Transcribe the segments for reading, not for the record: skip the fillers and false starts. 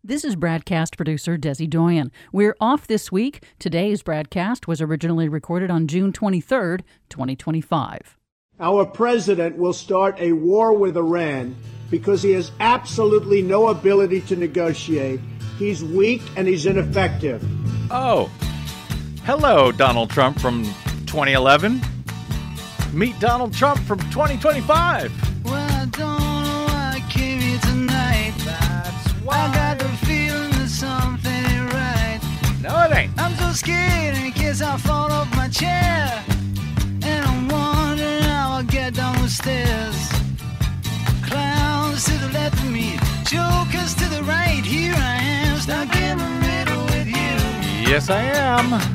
This is Bradcast producer Desi Doyen. We're off this week. Today's Bradcast was originally recorded on June 23rd, 2025. Our president will start a war with Iran because he has absolutely no ability to negotiate. He's weak and he's ineffective. Oh, hello, Donald Trump from 2011. Meet Donald Trump from 2025. Well, I don't know why I came here tonight. That's why. I got the feeling that something ain't right. No, it ain't. I'm so scared in case I fall off my chair. And I'm wondering how I'll get down the stairs. Clowns to the left of me, jokers to the right. Here I am, stuck in the middle with you. Yes, I am.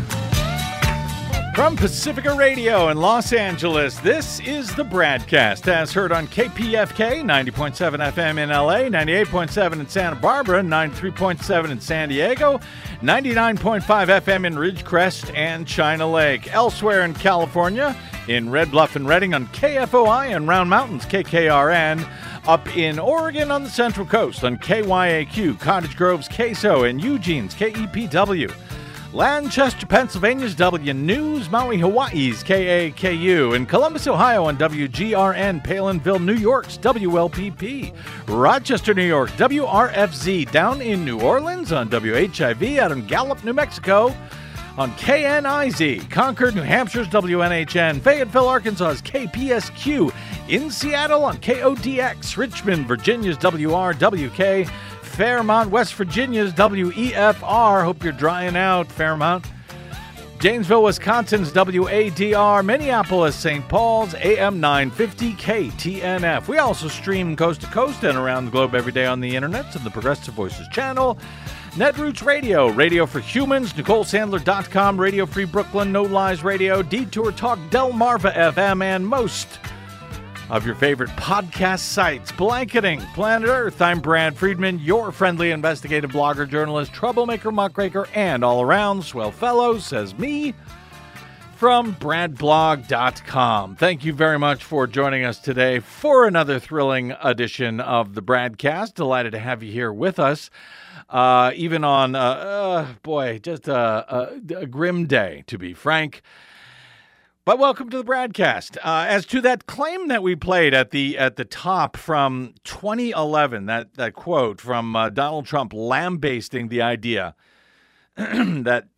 From Pacifica Radio in Los Angeles, this is the Bradcast, as heard on KPFK, 90.7 FM in LA, 98.7 in Santa Barbara, 93.7 in San Diego, 99.5 FM in Ridgecrest and China Lake. Elsewhere in California, in Red Bluff and Redding on KFOI and Round Mountains, KKRN. Up in Oregon on the Central Coast on KYAQ, Cottage Grove's KSO, and Eugene's KEPW. Lancaster, Pennsylvania's W News, Maui, Hawaii's KAKU, in Columbus, Ohio on WGRN, Palinville, New York's WLPP, Rochester, New York, WRFZ, down in New Orleans on WHIV, out in Gallup, New Mexico on KNIZ, Concord, New Hampshire's WNHN, Fayetteville, Arkansas's KPSQ, in Seattle on KODX, Richmond, Virginia's WRWK, Fairmont, West Virginia's WEFR. Hope you're drying out, Fairmont. Janesville, Wisconsin's WADR. Minneapolis, St. Paul's AM 950 KTNF. We also stream coast to coast and around the globe every day on the internet on the Progressive Voices channel. Netroots Radio, Radio for Humans, NicoleSandler.com, Radio Free Brooklyn, No Lies Radio, Detour Talk, Delmarva FM, and most of your favorite podcast sites. Blanketing Planet Earth. I'm Brad Friedman, your friendly investigative blogger, journalist, troublemaker, muckraker, and all-around swell fellow, says me, from bradblog.com. Thank you very much for joining us today for another thrilling edition of the Bradcast. Delighted to have you here with us, even on, just a grim day, to be frank. But welcome to the Bradcast. As to that claim that we played at the top from 2011, that quote from Donald Trump lambasting the idea that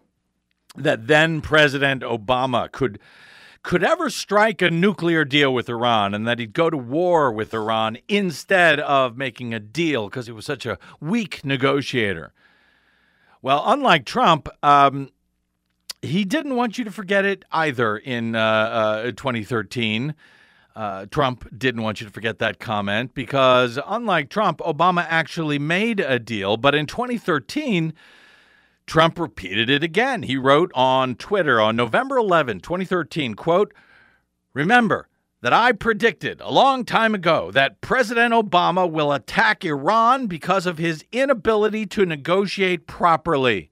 then President Obama could ever strike a nuclear deal with Iran and that he'd go to war with Iran instead of making a deal because he was such a weak negotiator. Well, unlike Trump, he didn't want you to forget it either in 2013. Trump didn't want you to forget that comment because, unlike Trump, Obama actually made a deal. But in 2013, Trump repeated it again. He wrote on Twitter on November 11, 2013, quote, "Remember that I predicted a long time ago that President Obama will attack Iran because of his inability to negotiate properly.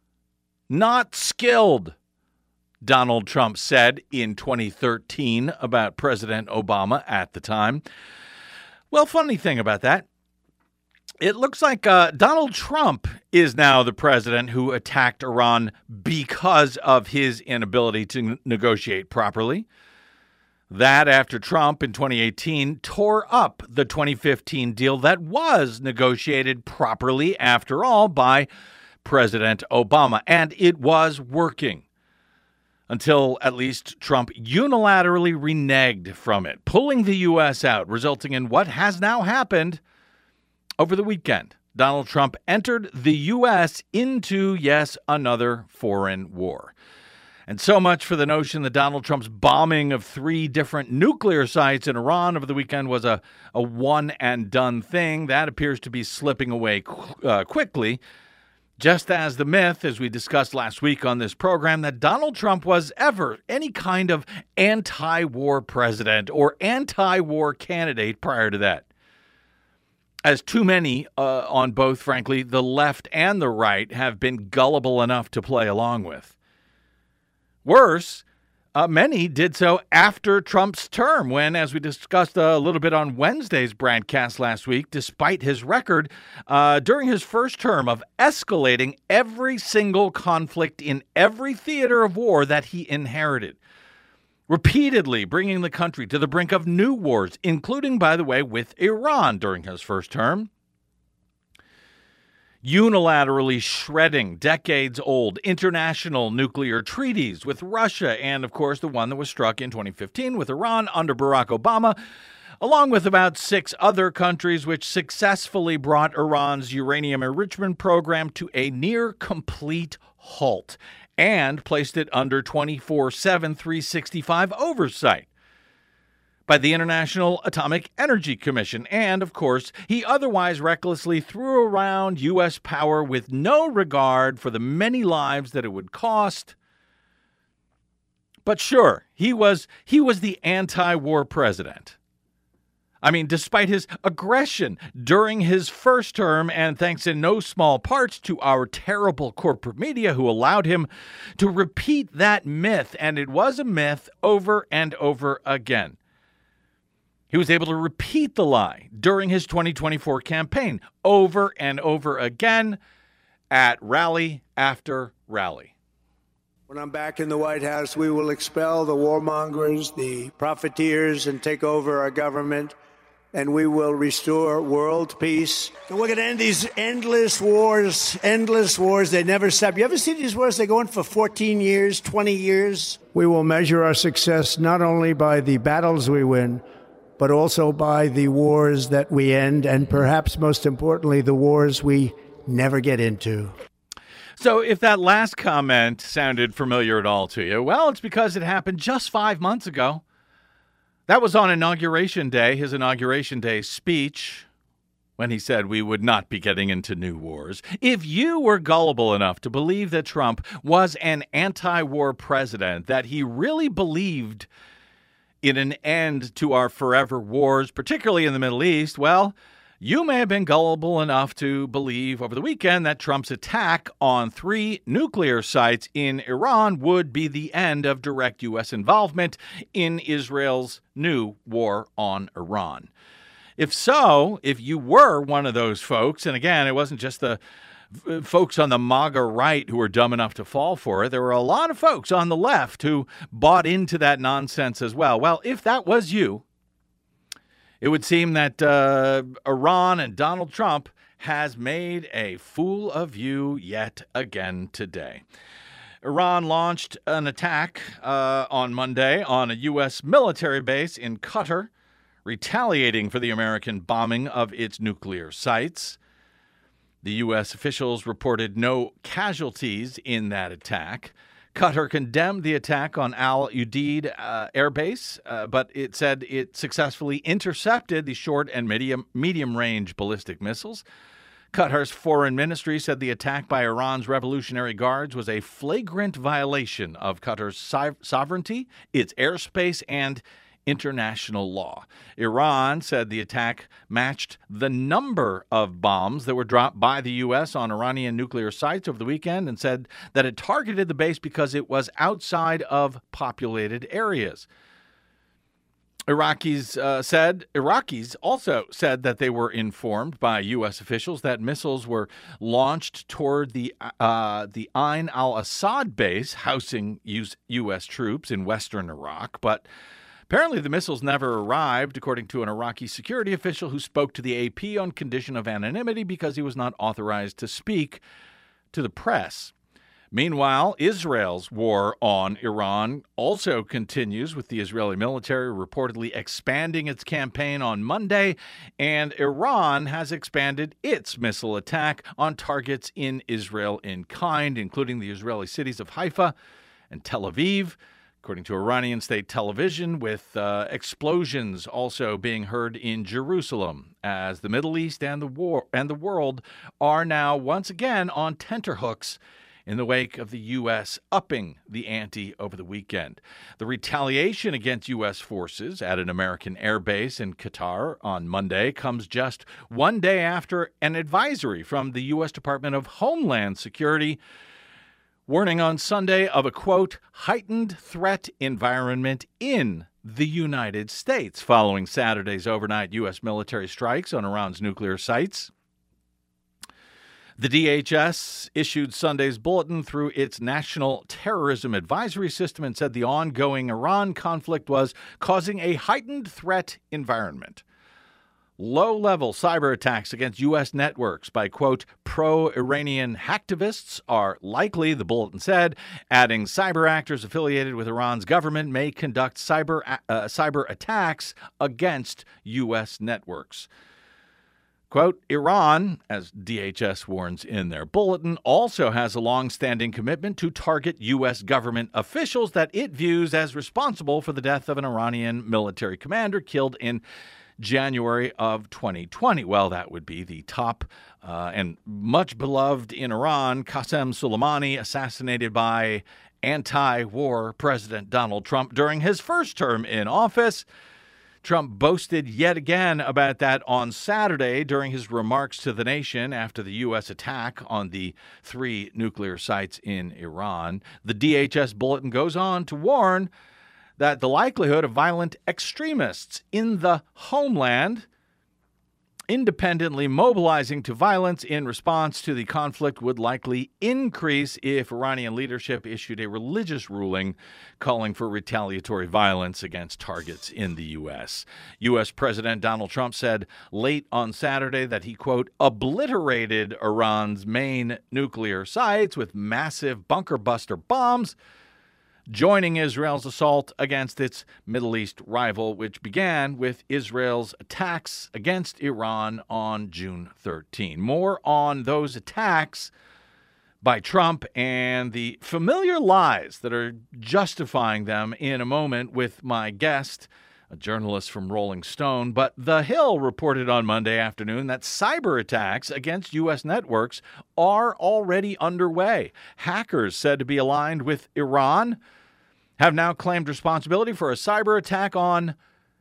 Not skilled," Donald Trump said in 2013 about President Obama at the time. Well, funny thing about that, it looks like Donald Trump is now the president who attacked Iran because of his inability to negotiate properly. That after Trump in 2018 tore up the 2015 deal that was negotiated properly after all by President Obama, and it was working until at least Trump unilaterally reneged from it, pulling the U.S. out, resulting in what has now happened over the weekend. Donald Trump entered the U.S. into, yes, another foreign war. And so much for the notion that Donald Trump's bombing of 3 different nuclear sites in Iran over the weekend was a one-and-done thing. That appears to be slipping away quickly. Just as the myth, as we discussed last week on this program, that Donald Trump was ever any kind of anti-war president or anti-war candidate prior to that. As too many on both, frankly, the left and the right have been gullible enough to play along with. Worse, Many did so after Trump's term when, as we discussed a little bit on Wednesday's broadcast last week, despite his record during his first term of escalating every single conflict in every theater of war that he inherited, repeatedly bringing the country to the brink of new wars, including, by the way, with Iran during his first term, unilaterally shredding decades-old international nuclear treaties with Russia and, of course, the one that was struck in 2015 with Iran under Barack Obama, along with about 6 other countries which successfully brought Iran's uranium enrichment program to a near-complete halt and placed it under 24/7, 365 oversight by the International Atomic Energy Commission. And, of course, he otherwise recklessly threw around U.S. power with no regard for the many lives that it would cost. But sure, he was the anti-war president. I mean, despite his aggression during his first term, and thanks in no small parts to our terrible corporate media who allowed him to repeat that myth, and it was a myth over and over again. He was able to repeat the lie during his 2024 campaign over and over again at rally after rally. When I'm back in the White House, we will expel the warmongers, the profiteers, and take over our government, and we will restore world peace. And we're going to end these endless wars. They never stop. You ever see these wars? They go on for 14 years, 20 years. We will measure our success not only by the battles we win, but also by the wars that we end, and perhaps most importantly, the wars we never get into. So if that last comment sounded familiar at all to you, well, it's because it happened just 5 months ago. That was on Inauguration Day, his Inauguration Day speech, when he said we would not be getting into new wars. If you were gullible enough to believe that Trump was an anti-war president, that he really believed in an end to our forever wars, particularly in the Middle East, well, you may have been gullible enough to believe over the weekend that Trump's attack on 3 nuclear sites in Iran would be the end of direct U.S. involvement in Israel's new war on Iran. If so, if you were one of those folks, and again, it wasn't just the folks on the MAGA right who were dumb enough to fall for it. There were a lot of folks on the left who bought into that nonsense as well. Well, if that was you, it would seem that Iran and Donald Trump has made a fool of you yet again today. Iran launched an attack on Monday on a U.S. military base in Qatar, retaliating for the American bombing of its nuclear sites. The U.S. officials reported no casualties in that attack. Qatar condemned the attack on Al Udeid air base, but it said it successfully intercepted the short and medium-range ballistic missiles. Qatar's foreign ministry said the attack by Iran's Revolutionary Guards was a flagrant violation of Qatar's sovereignty, its airspace, and international law. Iran said the attack matched the number of bombs that were dropped by the U.S. on Iranian nuclear sites over the weekend and said that it targeted the base because it was outside of populated areas. Iraqis also said that they were informed by U.S. officials that missiles were launched toward the Ain al-Assad base housing U.S. troops in western Iraq, but apparently the missiles never arrived, according to an Iraqi security official who spoke to the AP on condition of anonymity because he was not authorized to speak to the press. Meanwhile, Israel's war on Iran also continues, with the Israeli military reportedly expanding its campaign on Monday, and Iran has expanded its missile attack on targets in Israel in kind, including the Israeli cities of Haifa and Tel Aviv, according to Iranian state television, with explosions also being heard in Jerusalem, as the Middle East and the world are now once again on tenterhooks in the wake of the U.S. upping the ante over the weekend. The retaliation against U.S. forces at an American air base in Qatar on Monday comes just one day after an advisory from the U.S. Department of Homeland Security warning on Sunday of a, quote, heightened threat environment in the United States following Saturday's overnight U.S. military strikes on Iran's nuclear sites. The DHS issued Sunday's bulletin through its National Terrorism Advisory System and said the ongoing Iran conflict was causing a heightened threat environment. Low-level cyber attacks against U.S. networks by, quote, pro-Iranian hacktivists are likely, the bulletin said, adding cyber actors affiliated with Iran's government may conduct cyber attacks against U.S. networks. Quote, Iran, as DHS warns in their bulletin, also has a long-standing commitment to target U.S. government officials that it views as responsible for the death of an Iranian military commander killed in January of 2020. Well, that would be the top and much beloved in Iran, Qasem Soleimani, assassinated by anti-war President Donald Trump during his first term in office. Trump boasted yet again about that on Saturday during his remarks to the nation after the U.S. attack on the 3 nuclear sites in Iran. The DHS bulletin goes on to warn that the likelihood of violent extremists in the homeland independently mobilizing to violence in response to the conflict would likely increase if Iranian leadership issued a religious ruling calling for retaliatory violence against targets in the U.S. U.S. President Donald Trump said late on Saturday that he, quote, obliterated Iran's main nuclear sites with massive bunker buster bombs, joining Israel's assault against its Middle East rival, which began with Israel's attacks against Iran on June 13. More on those attacks by Trump and the familiar lies that are justifying them in a moment with my guest, a journalist from Rolling Stone. But The Hill reported on Monday afternoon that cyber attacks against U.S. networks are already underway. Hackers said to be aligned with Iran have now claimed responsibility for a cyber attack on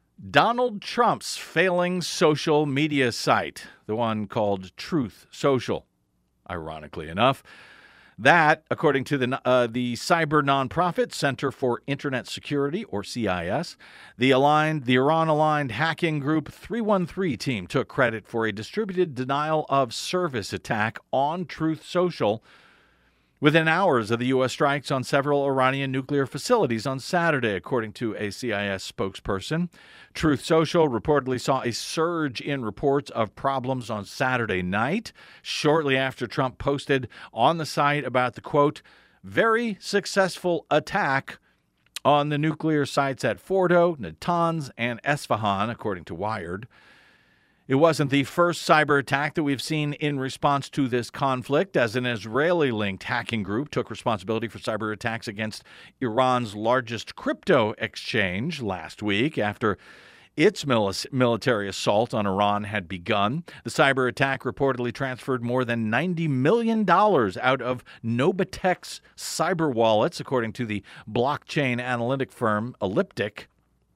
Donald Trump's failing social media site, the one called Truth Social, ironically enough. That, according to the cyber nonprofit Center for Internet Security, or CIS, the Iran-aligned hacking group 313 team took credit for a distributed denial of service attack on Truth Social within hours of the U.S. strikes on several Iranian nuclear facilities on Saturday, according to a CIS spokesperson. Truth Social reportedly saw a surge in reports of problems on Saturday night, shortly after Trump posted on the site about the, quote, very successful attack on the nuclear sites at Fordo, Natanz, and Esfahan, according to Wired. It wasn't the first cyber attack that we've seen in response to this conflict, as an Israeli-linked hacking group took responsibility for cyber attacks against Iran's largest crypto exchange last week after its military assault on Iran had begun. The cyber attack reportedly transferred more than $90 million out of Nobatech's cyber wallets, according to the blockchain analytic firm Elliptic.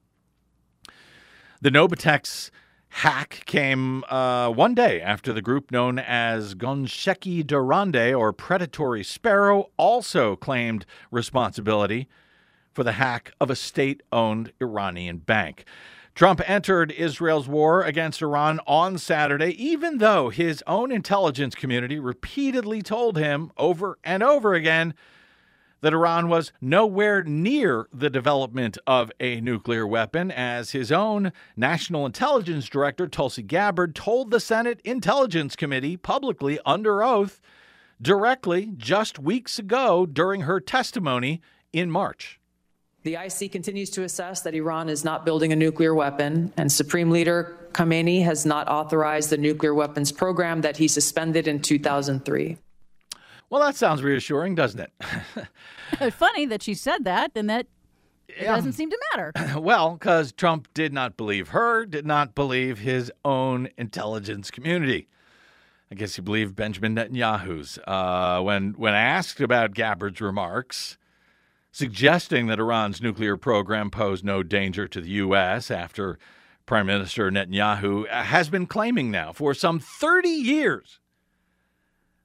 The Nobatech's hack came one day after the group known as Gonsheki Durande, or Predatory Sparrow, also claimed responsibility for the hack of a state-owned Iranian bank. Trump entered Israel's war against Iran on Saturday, even though his own intelligence community repeatedly told him over and over again that Iran was nowhere near the development of a nuclear weapon, as his own National Intelligence Director, Tulsi Gabbard, told the Senate Intelligence Committee publicly under oath directly just weeks ago during her testimony in March. The IC continues to assess that Iran is not building a nuclear weapon, and Supreme Leader Khamenei has not authorized the nuclear weapons program that he suspended in 2003. Well, that sounds reassuring, doesn't it? Funny that she said that and that it doesn't seem to matter. Well, because Trump did not believe her, did not believe his own intelligence community. I guess he believed Benjamin Netanyahu's. When asked about Gabbard's remarks, suggesting that Iran's nuclear program posed no danger to the U.S. after Prime Minister Netanyahu has been claiming now for some 30 years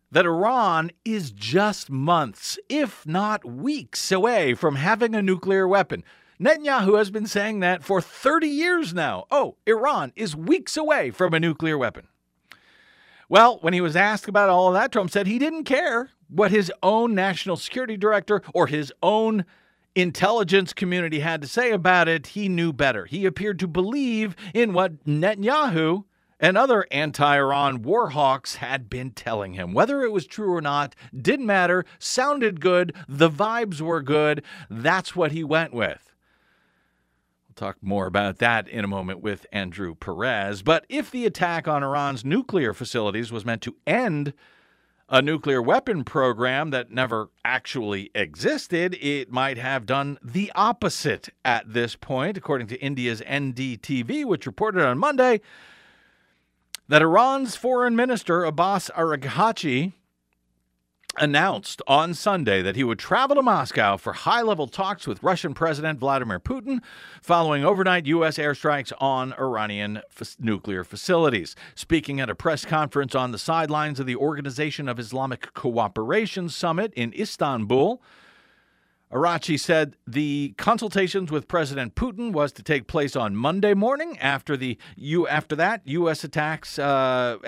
that Iran is just months, if not weeks, away from having a nuclear weapon. Netanyahu has been saying that for 30 years now. Oh, Iran is weeks away from a nuclear weapon. Well, when he was asked about all of that, Trump said he didn't care what his own national security director or his own intelligence community had to say about it. He knew better. He appeared to believe in what Netanyahu and other anti-Iran war hawks had been telling him. Whether it was true or not, didn't matter, sounded good, the vibes were good. That's what he went with. We'll talk more about that in a moment with Andrew Perez. But if the attack on Iran's nuclear facilities was meant to end a nuclear weapon program that never actually existed, it might have done the opposite at this point, according to India's NDTV, which reported on Monday that Iran's foreign minister, Abbas Araghchi, announced on Sunday that he would travel to Moscow for high-level talks with Russian President Vladimir Putin following overnight U.S. airstrikes on Iranian nuclear facilities. Speaking at a press conference on the sidelines of the Organization of Islamic Cooperation Summit in Istanbul, Araghchi said the consultations with President Putin was to take place on Monday morning after the U.S. attacks on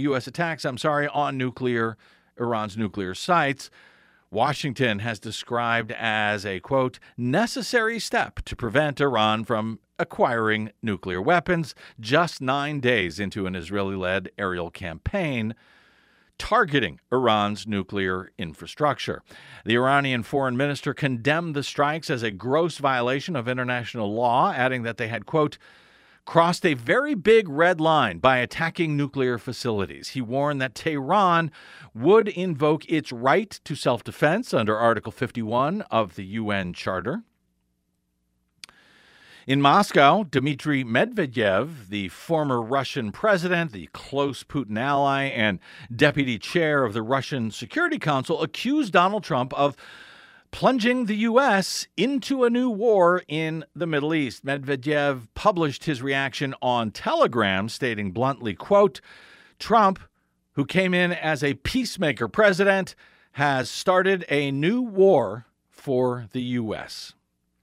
Iran's nuclear sites. Washington has described as a, quote, necessary step to prevent Iran from acquiring nuclear weapons just 9 days into an Israeli-led aerial campaign targeting Iran's nuclear infrastructure. The Iranian foreign minister condemned the strikes as a gross violation of international law, adding that they had, quote, crossed a very big red line by attacking nuclear facilities. He warned that Tehran would invoke its right to self-defense under Article 51 of the UN Charter. In Moscow, Dmitry Medvedev, the former Russian president, the close Putin ally, and deputy chair of the Russian Security Council, accused Donald Trump of plunging the U.S. into a new war in the Middle East. Medvedev published his reaction on Telegram, stating bluntly, quote, Trump, who came in as a peacemaker president, has started a new war for the U.S.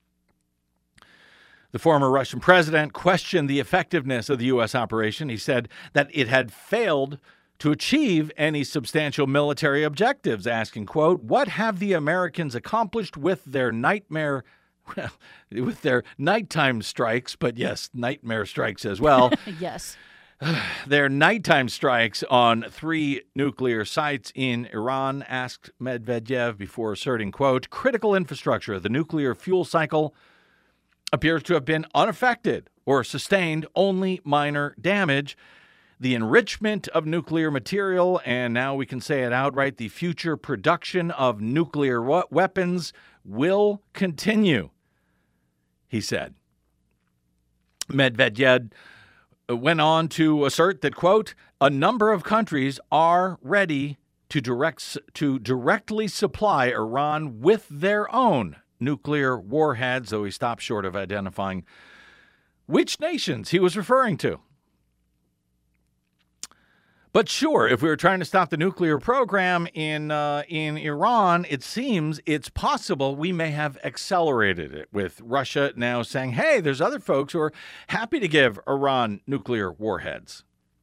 The former Russian president questioned the effectiveness of the U.S. operation. He said that it had failed to achieve any substantial military objectives, asking, quote, what have the Americans accomplished with their nighttime strikes, but yes, nightmare strikes as well. Yes. Their nighttime strikes on 3 nuclear sites in Iran, asked Medvedev before asserting, quote, critical infrastructure of the nuclear fuel cycle appears to have been unaffected or sustained only minor damage. The enrichment of nuclear material, and now we can say it outright, the future production of nuclear weapons will continue, he said. Medvedev went on to assert that, quote, a number of countries are ready to directly supply Iran with their own nuclear warheads, though he stopped short of identifying which nations he was referring to. But sure, if we were trying to stop the nuclear program in Iran, it seems it's possible we may have accelerated it, with Russia now saying, hey, there's other folks who are happy to give Iran nuclear warheads.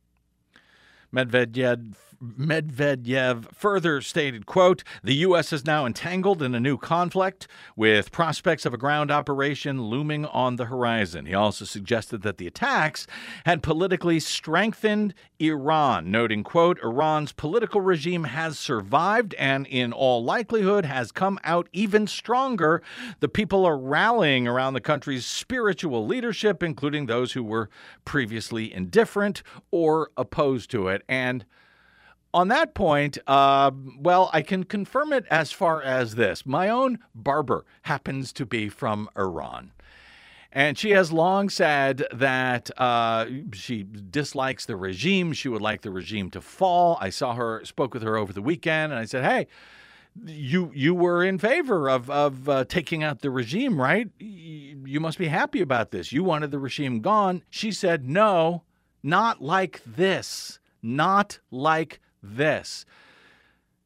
Medvedev further stated, quote, the U.S. is now entangled in a new conflict with prospects of a ground operation looming on the horizon. He also suggested that the attacks had politically strengthened Iran, noting, quote, Iran's political regime has survived and in all likelihood has come out even stronger. The people are rallying around the country's spiritual leadership, including those who were previously indifferent or opposed to it. And on that point, well, I can confirm it as far as this. My own barber happens to be from Iran. And she has long said that she dislikes the regime. She would like the regime to fall. I spoke with her over the weekend, and I said, hey, you were in favor of taking out the regime, right? You must be happy about this. You wanted the regime gone. She said, no, not like this. Not like this.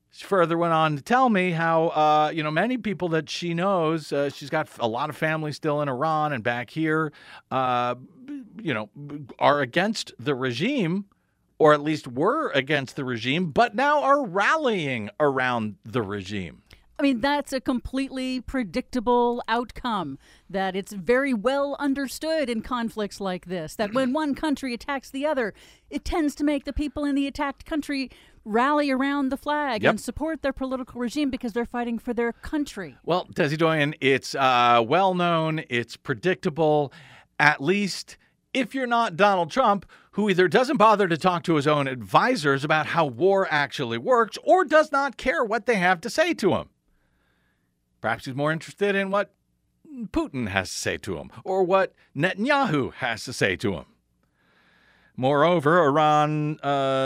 She further went on to tell me how, many people that she knows, she's got a lot of family still in Iran and back here, are against the regime, or at least were against the regime, but now are rallying around the regime. I mean, that's a completely predictable outcome, that it's very well understood in conflicts like this, that when one country attacks the other, it tends to make the people in the attacked country rally around the flag and support their political regime because they're fighting for their country. Well, Desi Doyen, it's well known, it's predictable, at least if you're not Donald Trump, who either doesn't bother to talk to his own advisors about how war actually works or does not care what they have to say to him. Perhaps he's more interested in what Putin has to say to him or what Netanyahu has to say to him. Moreover, Iran's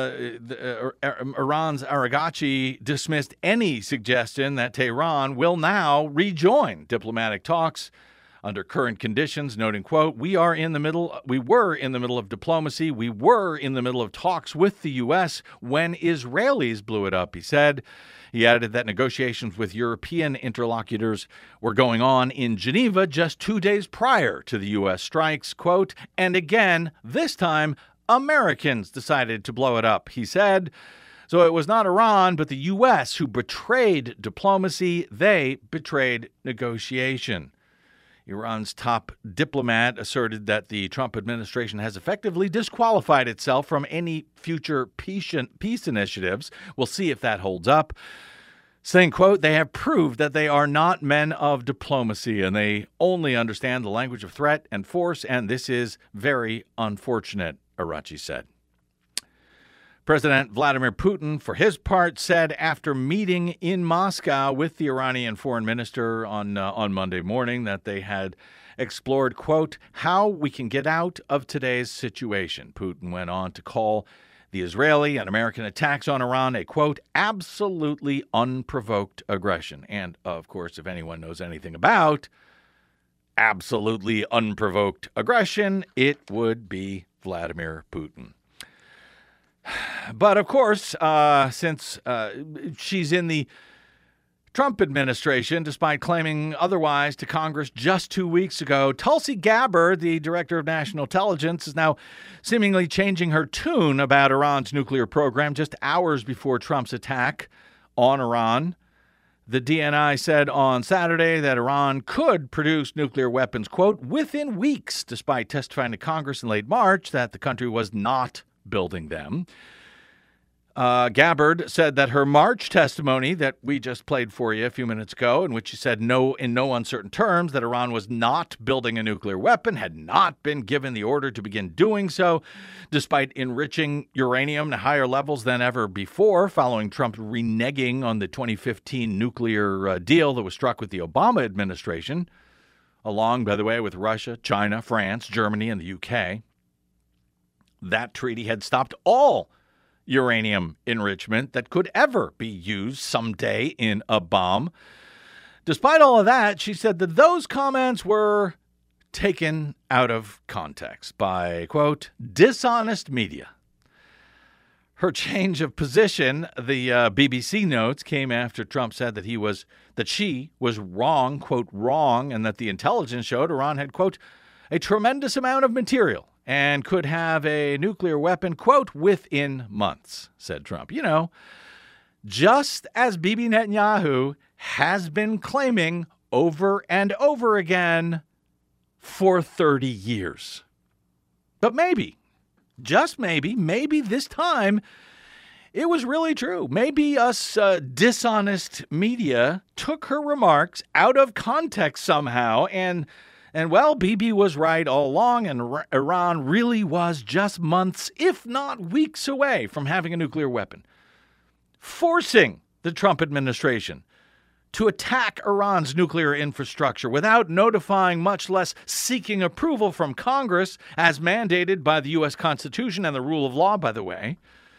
Araghchi dismissed any suggestion that Tehran will now rejoin diplomatic talks under current conditions, noting, quote, we were in the middle of diplomacy. We were in the middle of talks with the U.S. when Israelis blew it up, he said. He added that negotiations with European interlocutors were going on in Geneva just 2 days prior to the U.S. strikes, quote, and again, this time, Americans decided to blow it up, he said. So it was not Iran, but the U.S. who betrayed diplomacy. They betrayed negotiation. Iran's top diplomat asserted that the Trump administration has effectively disqualified itself from any future peace initiatives. We'll see if that holds up. Saying, quote, they have proved that they are not men of diplomacy and they only understand the language of threat and force, and this is very unfortunate, Araghchi said. President Vladimir Putin, for his part, said after meeting in Moscow with the Iranian foreign minister on Monday morning that they had explored, quote, how we can get out of today's situation. Putin went on to call the Israeli and American attacks on Iran a, quote, absolutely unprovoked aggression. And, of course, if anyone knows anything about absolutely unprovoked aggression, it would be Vladimir Putin. But, of course, since she's in the Trump administration, despite claiming otherwise to Congress just 2 weeks ago, Tulsi Gabbard, the director of national intelligence, is now seemingly changing her tune about Iran's nuclear program just hours before Trump's attack on Iran. The DNI said on Saturday that Iran could produce nuclear weapons, quote, within weeks, despite testifying to Congress in late March that the country was not building them. Gabbard said that her March testimony that we just played for you a few minutes ago, in which she said in no uncertain terms that Iran was not building a nuclear weapon, had not been given the order to begin doing so, despite enriching uranium to higher levels than ever before, following Trump's reneging on the 2015 nuclear deal that was struck with the Obama administration, along, by the way, with Russia, China, France, Germany, and the UK. That treaty had stopped all uranium enrichment that could ever be used someday in a bomb. Despite all of that, she said that those comments were taken out of context by, quote, dishonest media. Her change of position, the BBC notes, came after Trump said that she was wrong, quote, wrong, and that the intelligence showed Iran had, quote, a tremendous amount of material and could have a nuclear weapon, quote, within months, said Trump. You know, just as Bibi Netanyahu has been claiming over and over again for 30 years. But maybe, just maybe this time it was really true. Maybe us dishonest media took her remarks out of context somehow And, well, Bibi was right all along, and Iran really was just months, if not weeks away from having a nuclear weapon, forcing the Trump administration to attack Iran's nuclear infrastructure without notifying, much less seeking approval from Congress, as mandated by the U.S. Constitution and the rule of law, by the way.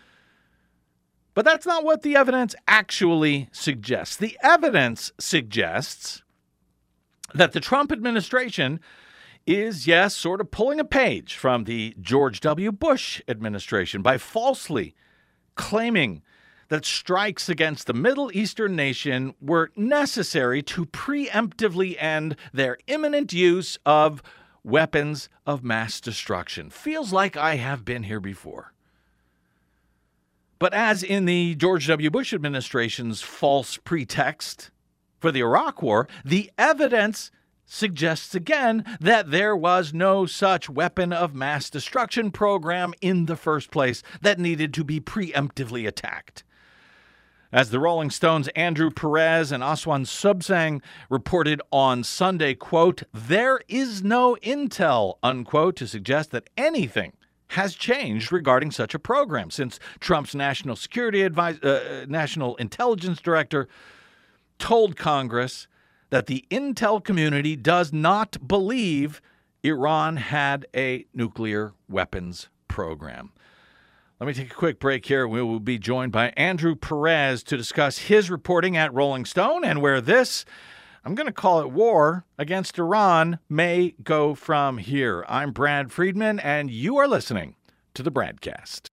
But that's not what the evidence actually suggests. The evidence suggests that the Trump administration is, yes, sort of pulling a page from the George W. Bush administration by falsely claiming that strikes against the Middle Eastern nation were necessary to preemptively end their imminent use of weapons of mass destruction. Feels like I have been here before. But as in the George W. Bush administration's false pretext for the Iraq War, the evidence suggests again that there was no such weapon of mass destruction program in the first place that needed to be preemptively attacked. As the Rolling Stones' Andrew Perez and Aswan Subsang reported on Sunday, quote, there is no intel, unquote, to suggest that anything has changed regarding such a program since Trump's National Intelligence Director told Congress that the intel community does not believe Iran had a nuclear weapons program. Let me take a quick break here. We will be joined by Andrew Perez to discuss his reporting at Rolling Stone and where this, I'm going to call it war against Iran, may go from here. I'm Brad Friedman, and you are listening to the Bradcast.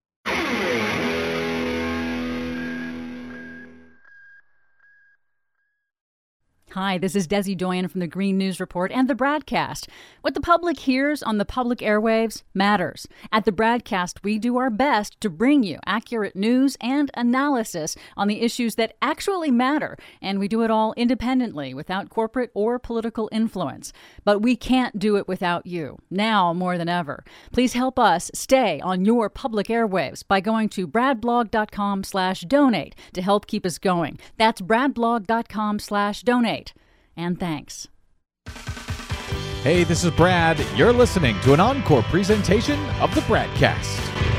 Hi, this is Desi Doyen from the Green News Report and the Bradcast. What the public hears on the public airwaves matters. At the Bradcast, we do our best to bring you accurate news and analysis on the issues that actually matter, and we do it all independently, without corporate or political influence. But we can't do it without you, now more than ever. Please help us stay on your public airwaves by going to bradblog.com/donate to help keep us going. That's bradblog.com/donate. And thanks. Hey, this is Brad. You're listening to an encore presentation of the Bradcast.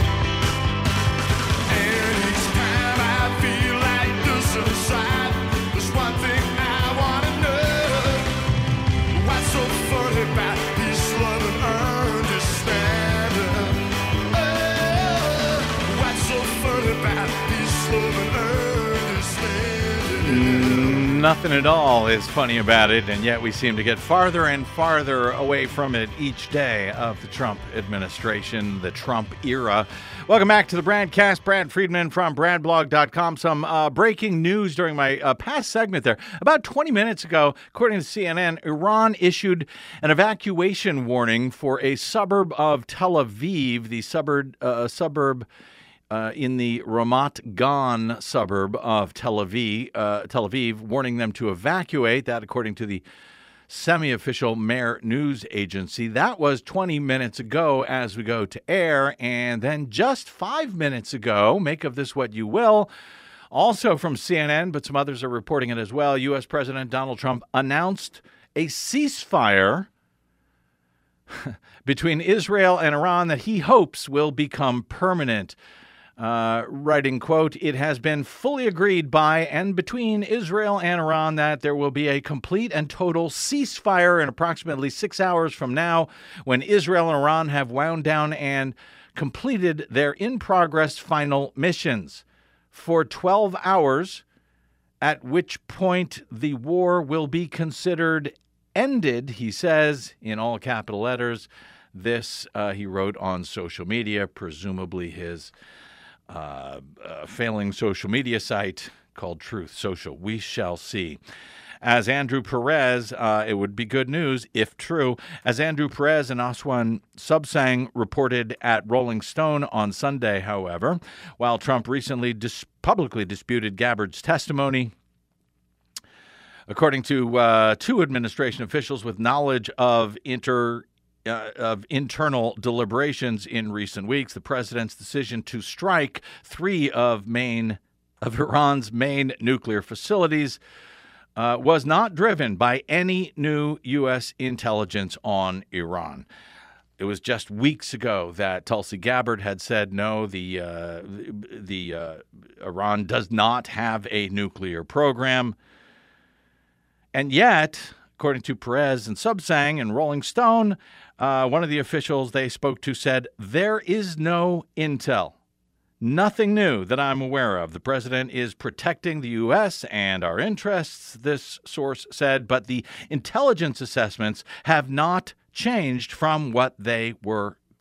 And each time I feel like this inside, there's one thing I want to know. What's so funny about peace, love, and understanding? Oh, what's so funny about peace, love, and understanding? Nothing at all is funny about it, and yet we seem to get farther and farther away from it each day of the Trump administration, the Trump era. Welcome back to the Bradcast. Brad Friedman from bradblog.com. Some breaking news during my past segment there. About 20 minutes ago, according to CNN, Iran issued an evacuation warning for a suburb of Tel Aviv, the suburb in the Ramat Gan suburb of Tel Aviv, warning them to evacuate. That, according to the semi-official Mer news agency. That was 20 minutes ago as we go to air. And then just 5 minutes ago, make of this what you will, also from CNN, but some others are reporting it as well, U.S. President Donald Trump announced a ceasefire between Israel and Iran that he hopes will become permanent. Writing, quote, it has been fully agreed by and between Israel and Iran that there will be a complete and total ceasefire in approximately 6 hours from now when Israel and Iran have wound down and completed their in-progress final missions for 12 hours, at which point the war will be considered ended, he says, in all capital letters. This he wrote on social media, presumably his failing social media site called Truth Social. We shall see. As Andrew Perez, it would be good news if true, as Andrew Perez and Aswan Subsang reported at Rolling Stone on Sunday, however, while Trump recently publicly disputed Gabbard's testimony, according to two administration officials with knowledge of internal deliberations in recent weeks, the president's decision to strike three of Iran's main nuclear facilities was not driven by any new U.S. intelligence on Iran. It was just weeks ago that Tulsi Gabbard had said, no, Iran does not have a nuclear program. And yet, according to Perez and Subsang and Rolling Stone, one of the officials they spoke to said, there is no intel. Nothing new that I'm aware of. The president is protecting the U.S. and our interests, this source said, but the intelligence assessments have not changed from what they were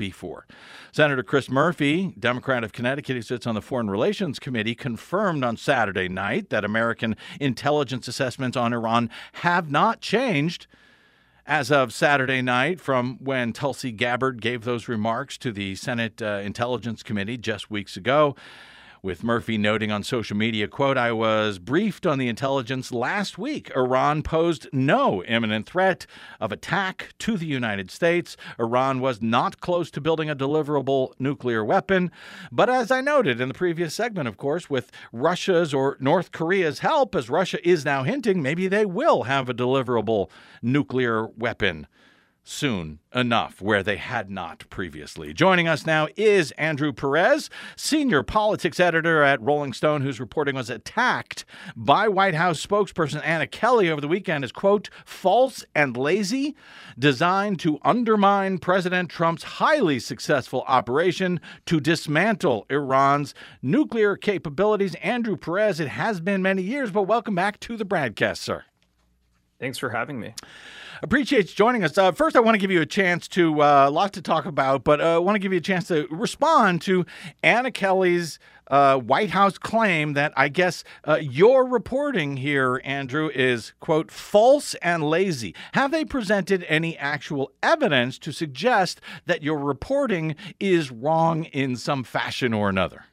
before. Senator Chris Murphy, Democrat of Connecticut, who sits on the Foreign Relations Committee, confirmed on Saturday night that American intelligence assessments on Iran have not changed as of Saturday night from when Tulsi Gabbard gave those remarks to the Senate Intelligence Committee just weeks ago. With Murphy noting on social media, quote, "I was briefed on the intelligence last week. Iran posed no imminent threat of attack to the United States. Iran was not close to building a deliverable nuclear weapon. But as I noted in the previous segment, of course, with Russia's or North Korea's help, as Russia is now hinting, maybe they will have a deliverable nuclear weapon soon enough, where they had not previously." Joining us now is Andrew Perez, senior politics editor at Rolling Stone, whose reporting was attacked by White House spokesperson Anna Kelly over the weekend as, quote, "false and lazy, designed to undermine President Trump's highly successful operation to dismantle Iran's nuclear capabilities." Andrew Perez, it has been many years, but welcome back to the Bradcast, sir. Thanks for having me. Appreciate you joining us. First, I want to give you a chance to, a lot to talk about, but I want to give you a chance to respond to Anna Kelly's White House claim that I guess your reporting here, Andrew, is, quote, "false and lazy." Have they presented any actual evidence to suggest that your reporting is wrong in some fashion or another?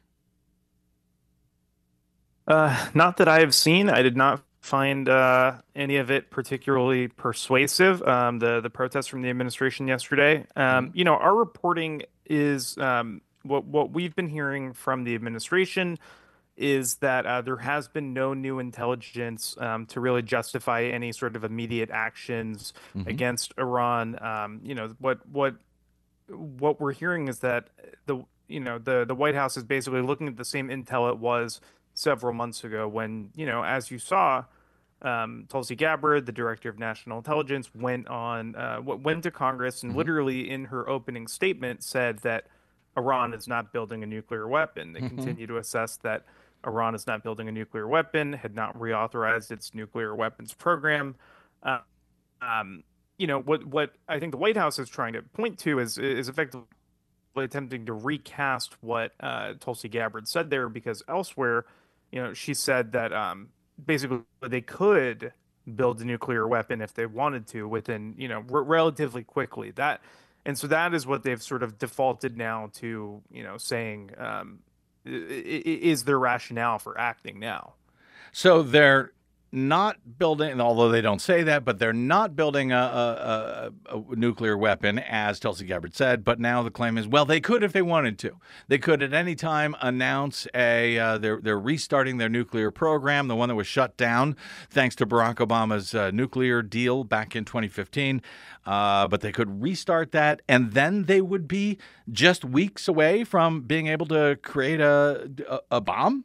Not that I have seen. I did not find any of it particularly persuasive. The protests from the administration yesterday. Our reporting is what we've been hearing from the administration is that there has been no new intelligence to really justify any sort of immediate actions against Iran. What we're hearing is that the White House is basically looking at the same intel it was several months ago when, as you saw, Tulsi Gabbard, the director of national intelligence, went to Congress and literally in her opening statement said that Iran is not building a nuclear weapon. They continue to assess that Iran is not building a nuclear weapon, had not reauthorized its nuclear weapons program. What I think the White House is trying to point to is effectively attempting to recast what Tulsi Gabbard said there, because elsewhere, she said that basically they could build a nuclear weapon if they wanted to within, relatively quickly. So that is what they've sort of defaulted now to, saying is their rationale for acting now. So they're not building, although they don't say that, but they're not building a nuclear weapon, as Tulsi Gabbard said. But now the claim is, well, they could if they wanted to. They could at any time announce they're restarting their nuclear program, the one that was shut down thanks to Barack Obama's nuclear deal back in 2015. But they could restart that, and then they would be just weeks away from being able to create a bomb.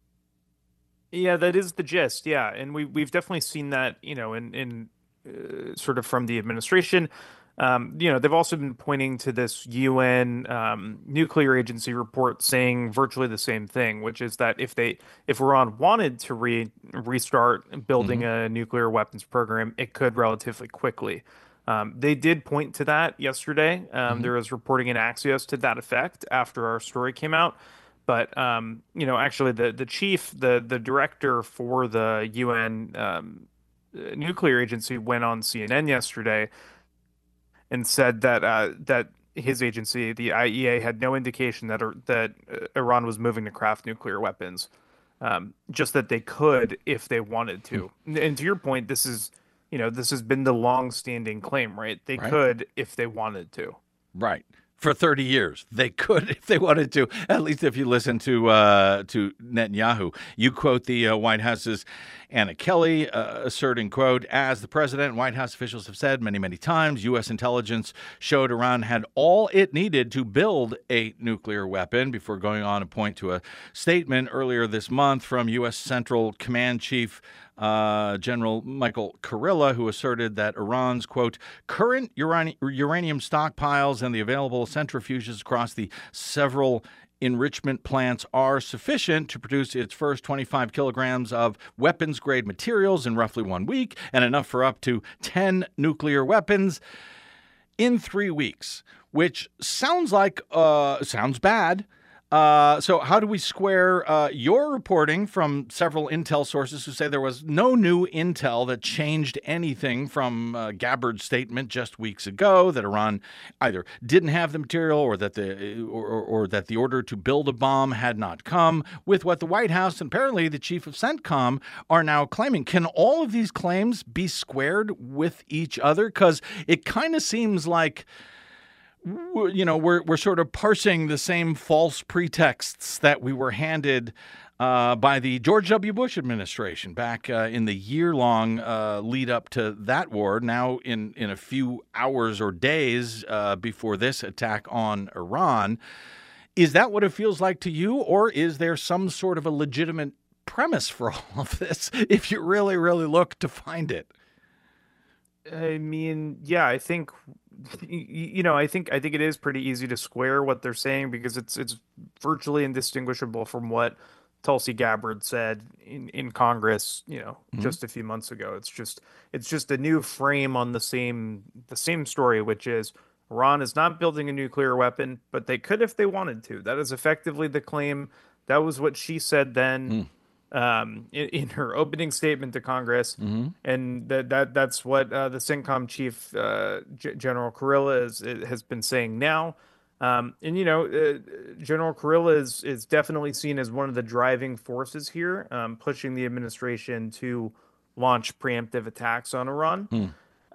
Yeah, that is the gist. Yeah, and we've definitely seen that, in sort of from the administration. They've also been pointing to this UN nuclear agency report saying virtually the same thing, which is that if Iran wanted to restart building a nuclear weapons program, it could relatively quickly. They did point to that yesterday. There was reporting in Axios to that effect after our story came out. But, actually the chief, the director for the UN nuclear agency went on CNN yesterday and said that his agency, the IEA, had no indication that Iran was moving to craft nuclear weapons, just that they could if they wanted to. And to your point, this has been the long-standing claim, right? They could if they wanted to. Right. For 30 years. They could if they wanted to, at least if you listen to Netanyahu. You quote the White House's Anna Kelly asserting, quote, "As the president and White House officials have said many, many times, U.S. intelligence showed Iran had all it needed to build a nuclear weapon," before going on to point to a statement earlier this month from U.S. Central Command Chief General Michael Kurilla, who asserted that Iran's, quote, "current uranium stockpiles and the available centrifuges across the several enrichment plants are sufficient to produce its first 25 kilograms of weapons-grade materials in roughly 1 week, and enough for up to 10 nuclear weapons." in 3 weeks, which sounds bad. So how do we square your reporting from several intel sources who say there was no new intel that changed anything from Gabbard's statement just weeks ago, that Iran either didn't have the material or that the order to build a bomb had not come, with what the White House and apparently the chief of CENTCOM are now claiming? Can all of these claims be squared with each other? Because it kind of seems like we're sort of parsing the same false pretexts that we were handed by the George W. Bush administration back in the year-long lead up to that war. Now, in a few hours or days before this attack on Iran, is that what it feels like to you, or is there some sort of a legitimate premise for all of this if you really, really look to find it? I mean, yeah, I think I think it is pretty easy to square what they're saying, because it's virtually indistinguishable from what Tulsi Gabbard said in Congress, just a few months ago. It's just a new frame on the same story, which is Iran is not building a nuclear weapon, but they could if they wanted to. That is effectively the claim. That was what she said then. In her opening statement to Congress, and that's what the CENTCOM chief, General Kurilla, has been saying now. General Kurilla is definitely seen as one of the driving forces here, pushing the administration to launch preemptive attacks on Iran.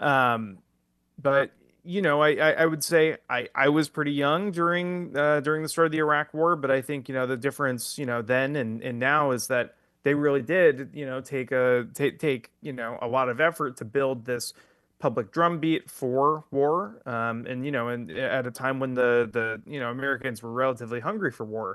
But I would say I was pretty young during the start of the Iraq War, but I think the difference then and now is that they really did take a lot of effort to build this public drumbeat for war, and at a time when the Americans were relatively hungry for war.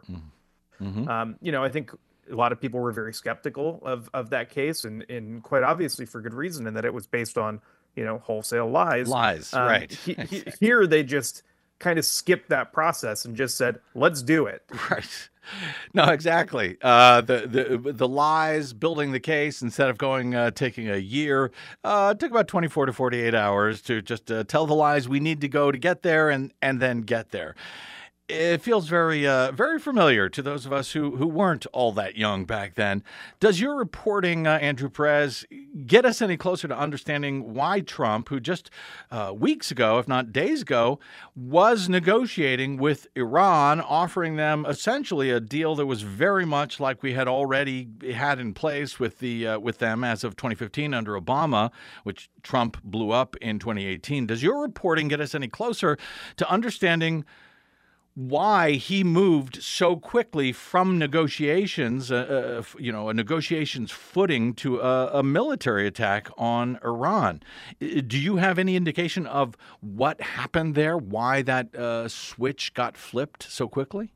I think a lot of people were very skeptical of that case, and quite obviously for good reason, in that it was based on wholesale lies. Right. Here they just kind of skipped that process and just said, let's do it. Right. No, exactly. The lies, building the case, instead of taking a year, took about 24 to 48 hours to just tell the lies we need to go to get there and then get there. It feels very, very familiar to those of us who weren't all that young back then. Does your reporting, Andrew Perez, get us any closer to understanding why Trump, who just weeks ago, if not days ago, was negotiating with Iran, offering them essentially a deal that was very much like we had already had in place with them as of 2015 under Obama, which Trump blew up in 2018? Does your reporting get us any closer to understanding why he moved so quickly from negotiations, a negotiations footing to a military attack on Iran? Do you have any indication of what happened there, why that switch got flipped so quickly?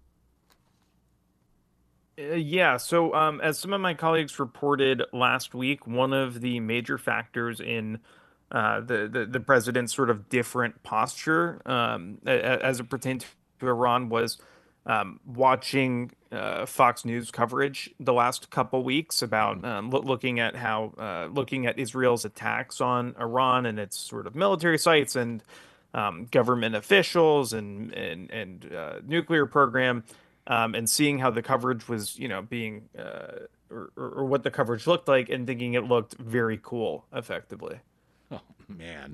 Yeah. So as some of my colleagues reported last week, one of the major factors in the president's sort of different posture as it pertained to Iran was watching Fox News coverage the last couple weeks about looking at Israel's attacks on Iran and its sort of military sites and government officials and nuclear program, and seeing how the coverage was being or what the coverage looked like, and thinking it looked very cool, effectively. Oh man.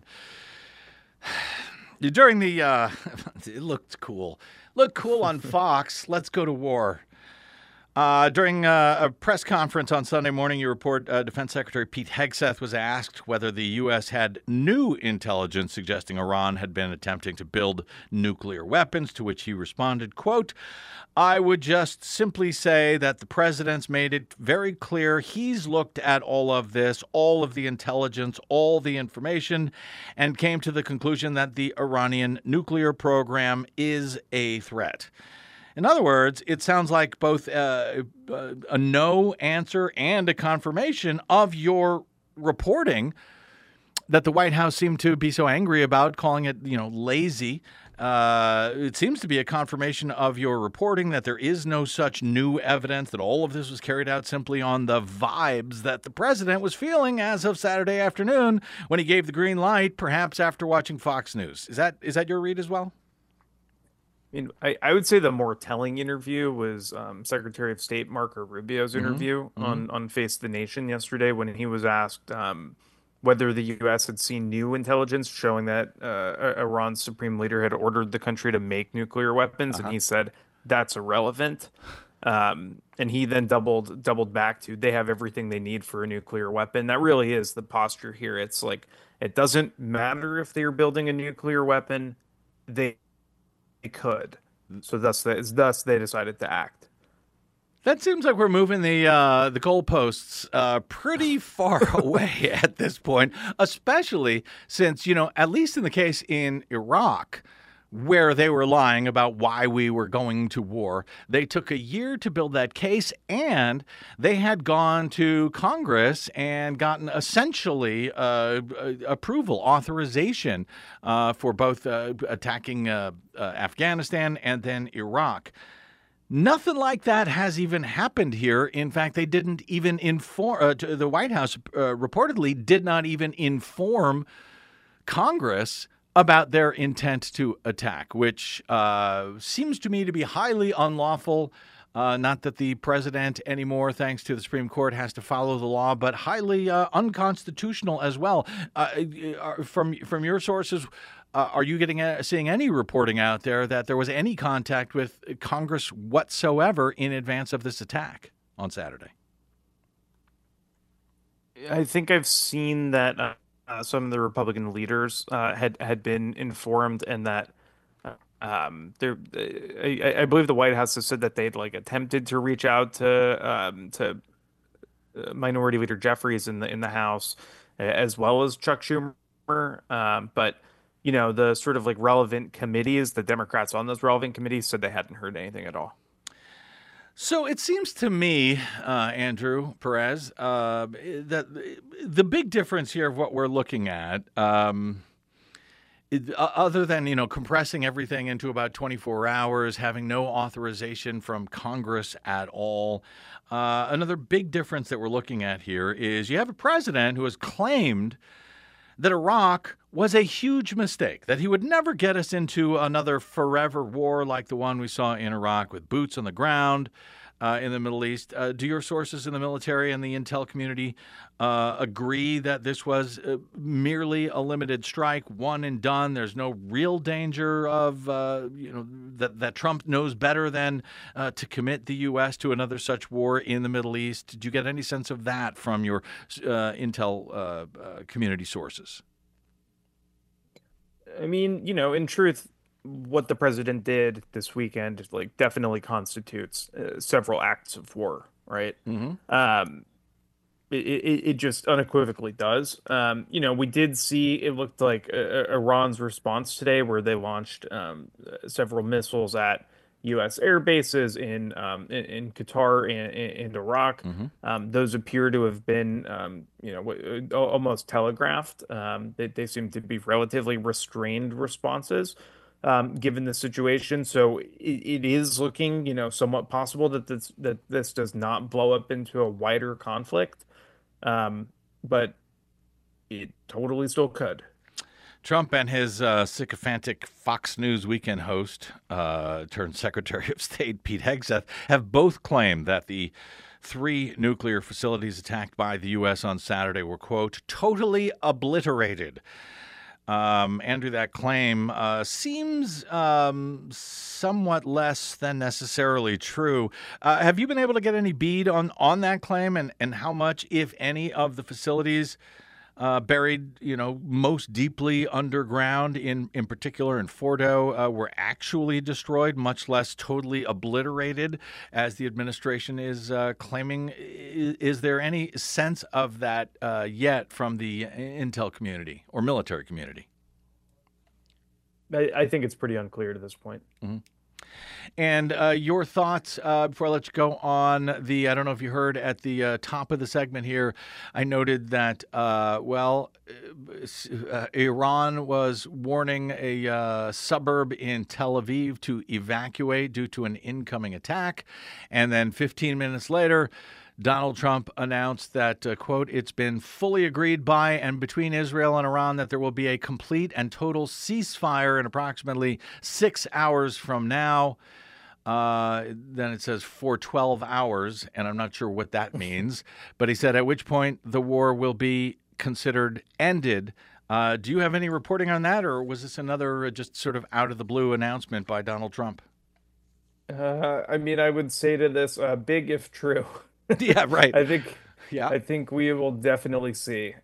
During the, it looked cool. Looked cool on Fox. Let's go to war. During a press conference on Sunday morning, you report Defense Secretary Pete Hegseth was asked whether the U.S. had new intelligence suggesting Iran had been attempting to build nuclear weapons, to which he responded, quote, "I would just simply say that the president's made it very clear he's looked at all of this, all of the intelligence, all the information, and came to the conclusion that the Iranian nuclear program is a threat." In other words, it sounds like both a no answer and a confirmation of your reporting. that the White House seemed to be so angry about, calling it, lazy. It seems to be a confirmation of your reporting that there is no such new evidence, that all of this was carried out simply on the vibes that the president was feeling as of Saturday afternoon when he gave the green light, perhaps after watching Fox News. Is that your read as well? I would say the more telling interview was Secretary of State Marco Rubio's interview on Face the Nation yesterday, when he was asked whether the U.S. had seen new intelligence showing that Iran's supreme leader had ordered the country to make nuclear weapons, and he said that's irrelevant. And he then doubled back to, they have everything they need for a nuclear weapon. That really is the posture here. It's like, it doesn't matter if they're building a nuclear weapon, they could. So thus they decided to act. That seems like we're moving the goalposts pretty far away at this point, especially since, at least in the case in Iraq, where they were lying about why we were going to war, they took a year to build that case, and they had gone to Congress and gotten essentially approval, authorization for both attacking Afghanistan and then Iraq. Nothing like that has even happened here. In fact, they didn't even inform, the White House reportedly did not even inform Congress about their intent to attack, which seems to me to be highly unlawful. Not that the president anymore, thanks to the Supreme Court, has to follow the law, but highly unconstitutional as well. From your sources, are you seeing any reporting out there that there was any contact with Congress whatsoever in advance of this attack on Saturday? I think I've seen that some of the Republican leaders had been informed, and that I believe the White House has said that they'd attempted to reach out to Minority Leader Jeffries in the House, as well as Chuck Schumer, but the sort of relevant committees, the Democrats on those relevant committees, said they hadn't heard anything at all. So it seems to me, Andrew Perez, that the big difference here of what we're looking at, other than, compressing everything into about 24 hours, having no authorization from Congress at all, another big difference that we're looking at here is you have a president who has claimed that Iraq was a huge mistake, that he would never get us into another forever war like the one we saw in Iraq with boots on the ground in the Middle East. Do your sources in the military and the intel community agree that this was merely a limited strike, one and done? There's no real danger of, that Trump knows better than to commit the U.S. to another such war in the Middle East? Did you get any sense of that from your intel community sources? I mean, in truth, what the president did this weekend definitely constitutes several acts of war, right? Mm-hmm. It just unequivocally does. We did see, it looked like Iran's response today, where they launched several missiles at U.S. air bases in Qatar and Iraq. Mm-hmm. Those appear to have been, almost telegraphed. They seem to be relatively restrained responses, given the situation. So it is looking, somewhat possible that this does not blow up into a wider conflict. But it totally still could. Trump and his sycophantic Fox News weekend host turned Secretary of State Pete Hegseth have both claimed that the 3 nuclear facilities attacked by the U.S. on Saturday were, quote, totally obliterated. Andrew, that claim seems somewhat less than necessarily true. Have you been able to get any bead on that claim and how much, if any, of the facilities buried, most deeply underground, in particular in Fordo, were actually destroyed, much less totally obliterated, as the administration is claiming? Is there any sense of that yet from the intel community or military community? I think it's pretty unclear to this point. Mm-hmm. And your thoughts before I let you go on I don't know if you heard at the top of the segment here, I noted that, Iran was warning a suburb in Tel Aviv to evacuate due to an incoming attack. And then 15 minutes later, Donald Trump announced that, quote, it's been fully agreed by and between Israel and Iran that there will be a complete and total ceasefire in approximately 6 hours from now. Then it says for 12 hours, and I'm not sure what that means. But he said at which point the war will be considered ended. Do you have any reporting on that, or was this another just sort of out of the blue announcement by Donald Trump? I mean, I would say to this, big if true. Yeah, right. I think we will definitely see.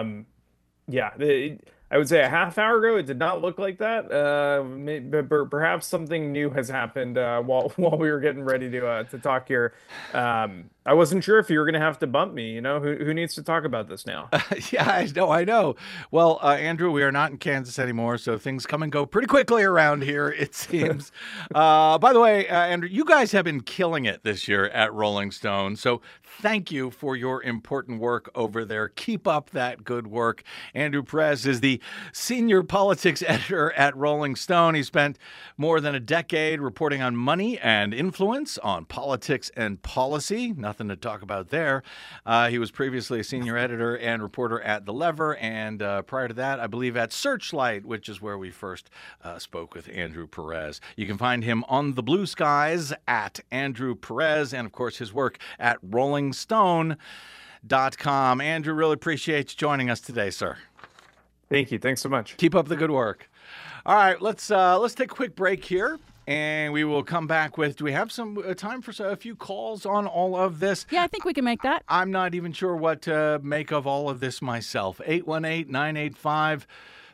I would say a half hour ago, it did not look like that. But perhaps something new has happened while we were getting ready to talk here. I wasn't sure if you were going to have to bump me. You know, who needs to talk about this now? Yeah, I know. Well, Andrew, we are not in Kansas anymore, so things come and go pretty quickly around here, it seems. By the way, Andrew, you guys have been killing it this year at Rolling Stone, so thank you for your important work over there. Keep up that good work. Andrew Perez is the senior politics editor at Rolling Stone. He spent more than a decade reporting on money and influence, on politics and policy. Nothing to talk about there. He was previously a senior editor and reporter at The Lever, and prior to that, I believe at Searchlight, which is where we first spoke with Andrew Perez. You can find him on the blue skies at Andrew Perez, and of course his work at rollingstone.com. Andrew, really appreciate you joining us today, sir. Thank you. Thanks so much. Keep up the good work. All right, let's take a quick break here. And we will come back with, do we have some time for a few calls on all of this? Yeah, I think we can make that. I'm not even sure what to make of all of this myself. 818-985-5735,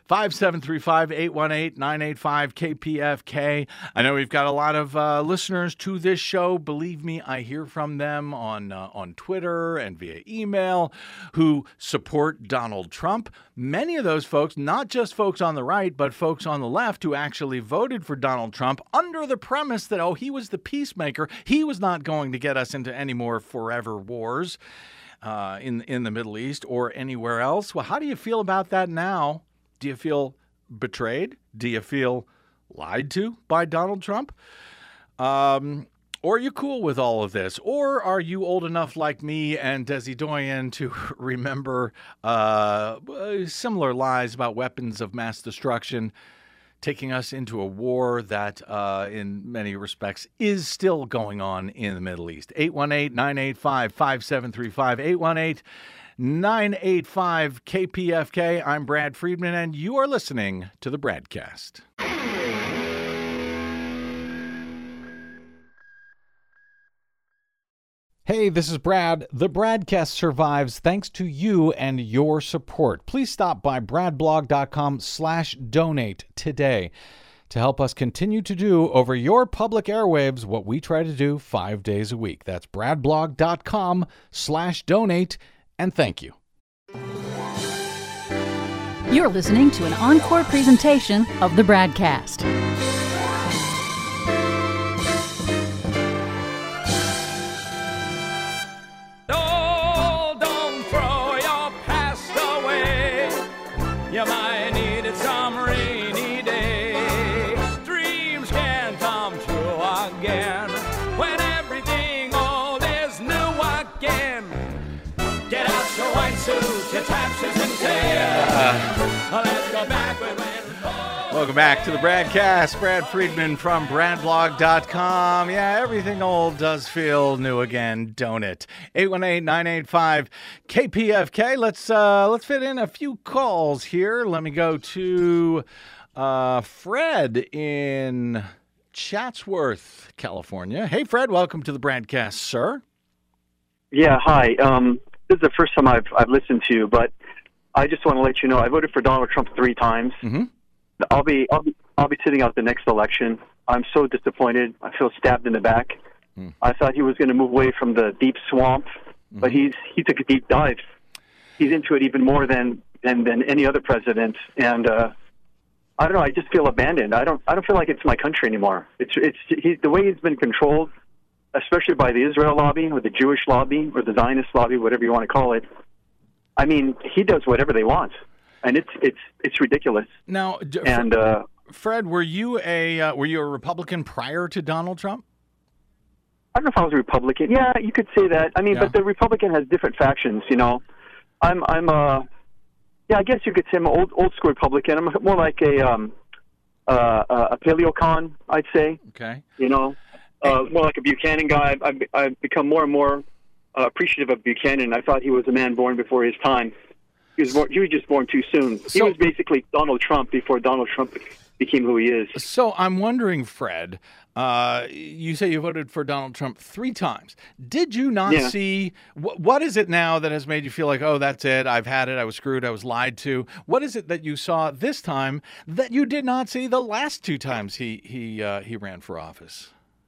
818-985-KPFK. I know we've got a lot of listeners to this show. Believe me, I hear from them on Twitter and via email who support Donald Trump. Many of those folks, not just folks on the right, but folks on the left who actually voted for Donald Trump under the premise that, he was the peacemaker. He was not going to get us into any more forever wars in the Middle East or anywhere else. Well, how do you feel about that now? Do you feel betrayed? Do you feel lied to by Donald Trump? Or are you cool with all of this? Or are you old enough like me and Desi Doyen to remember similar lies about weapons of mass destruction taking us into a war that, in many respects, is still going on in the Middle East? 818-985-5735, 818-985-KPFK. I'm Brad Friedman, and you are listening to the Bradcast. Hey, this is Brad. The Bradcast survives thanks to you and your support. Please stop by bradblog.com/donate today to help us continue to do over your public airwaves what we try to do 5 days a week. That's bradblog.com/donate, and thank you. You're listening to an encore presentation of the Bradcast. You might need it some rainy day. Dreams can come true again when everything old is new again. Get out your white suit, your taxes and tail. Let's go back when Welcome back to the Bradcast. Brad Friedman from bradblog.com. Yeah, everything old does feel new again, don't it? 818-985-KPFK. Let's fit in a few calls here. Let me go to Fred in Chatsworth, California. Hey, Fred, welcome to the Bradcast, sir. Yeah, hi. This is the first time I've listened to you, but I just want to let you know I voted for Donald Trump 3 times. Mm-hmm. I'll be sitting out the next election. I'm so disappointed. I feel stabbed in the back. I thought he was going to move away from the deep swamp, but he took a deep dive. He's into it even more than any other president. And I don't know. I just feel abandoned. I don't feel like it's my country anymore. The way he's been controlled, especially by the Israel lobby or the Jewish lobby or the Zionist lobby, whatever you want to call it. I mean, he does whatever they want, and it's ridiculous. Now, and Fred, were you a Republican prior to Donald Trump? I don't know if I was a Republican. Yeah, you could say that. I mean, Yeah. but the Republican has different factions. You know, yeah, I guess you could say I'm an old school Republican. I'm more like a paleocon, I'd say. Okay. You know, more like a Buchanan guy. I've become more and more appreciative of Buchanan. I thought he was a man born before his time. He was just born too soon. He was basically Donald Trump before Donald Trump became who he is. So I'm wondering, Fred, you say you voted for Donald Trump 3 times. Did you not see, what is it now that has made you feel like, oh, that's it, I've had it, I was screwed, I was lied to? What is it that you saw this time that you did not see the last 2 times he ran for office?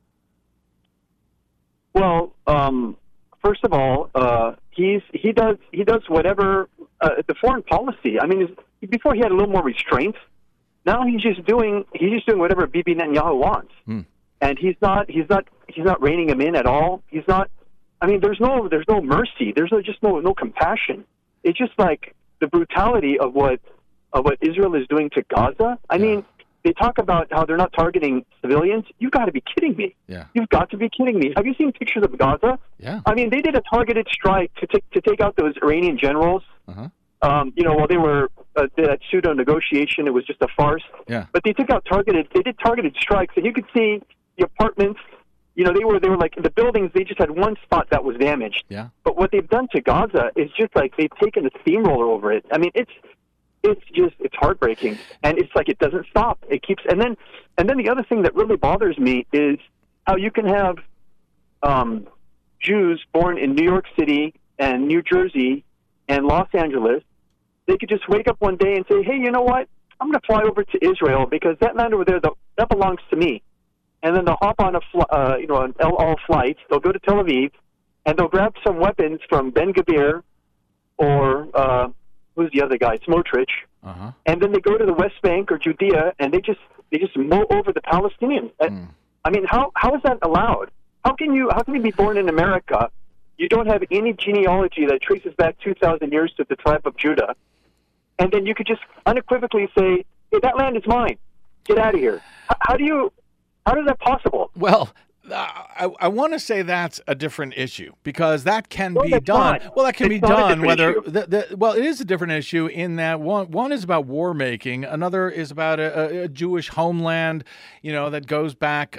Well, first of all, he does whatever the foreign policy. I mean, before he had a little more restraint. Now he's just doing whatever Bibi Netanyahu wants, and he's not reining him in at all. He's not. I mean, there's no mercy. There's no compassion. It's just like the brutality of what Israel is doing to Gaza. I mean, they talk about how they're not targeting civilians. You've got to be kidding me. Yeah. You've got to be kidding me. Have you seen pictures of Gaza? Yeah. I mean, they did a targeted strike to take out those Iranian generals. Uh-huh. While they were that pseudo negotiation, it was just a farce. Yeah. But they did targeted strikes, and you could see the apartments. You know, they were like the buildings. They just had one spot that was damaged. Yeah. But what they've done to Gaza is just like they've taken a steamroller over it. I mean, it's heartbreaking, and it's like it doesn't stop. It keeps, and then the other thing that really bothers me is how you can have Jews born in New York City and New Jersey and Los Angeles. They could just wake up one day and say, hey, you know what? I'm going to fly over to Israel because that land over there, that belongs to me. And then they'll hop on an El Al flight. They'll go to Tel Aviv, and they'll grab some weapons from Ben Gvir or who's the other guy? Smotrich. Uh-huh. And then they go to the West Bank or Judea, and they just mow over the Palestinians. I mean, how is that allowed? How can you be born in America? You don't have any genealogy that traces back 2,000 years to the tribe of Judah. And then you could just unequivocally say, hey, that land is mine. Get out of here. How is that possible? Well, I want to say that's a different issue because that can be done. Not. Well, that can It's be not a done. different Whether well, it is a different issue in that one is about war making, another is about a Jewish homeland, that goes back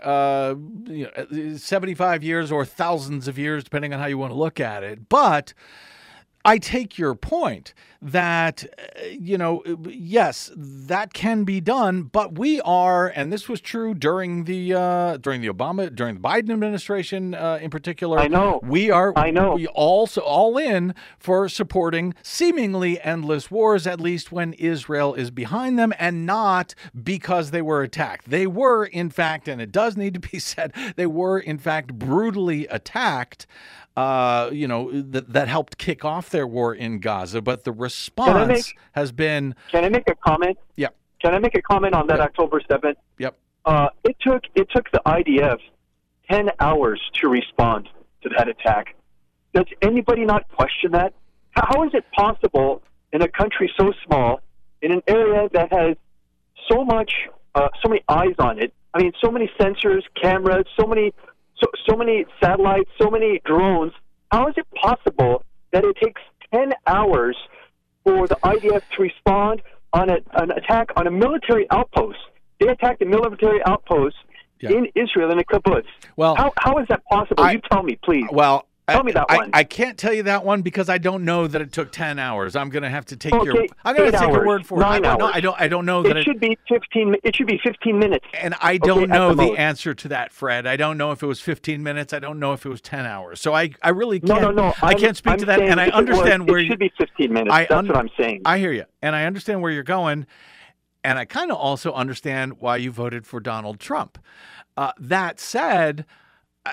75 years or thousands of years, depending on how you want to look at it. But I take your point that, yes, that can be done, but we are, and this was true during the Biden administration in particular. I know. We also all in for supporting seemingly endless wars, at least when Israel is behind them, and not because they were attacked. They were, in fact, and it does need to be said, they were, in fact, brutally attacked. That helped kick off their war in Gaza, but the response has been. Can I make a comment? Yeah. Can I make a comment on that October 7th? Yep. It took the IDF 10 hours to respond to that attack. Does anybody not question that? How is it possible in a country so small, in an area that has so many eyes on it? I mean, so many sensors, cameras, so many satellites, so many drones. How is it possible that it takes 10 hours for the IDF to respond on an attack on a military outpost? They attacked a military outpost in Israel in a kibbutz. Well, how is that possible? You tell me, please. Well, tell me that one. I can't tell you that one because I don't know that it took 10 hours. I'm going to have to take your word for it. 9 hours. I don't know that it should be 15. It should be 15 minutes. And I don't know the answer to that, Fred. I don't know if it was 15 minutes. I don't know if it was 10 hours. So I really can't. No. I can't speak to that. And I understand where it should be 15 minutes. That's what I'm saying. I hear you, and I understand where you're going, and I kind of also understand why you voted for Donald Trump. That said,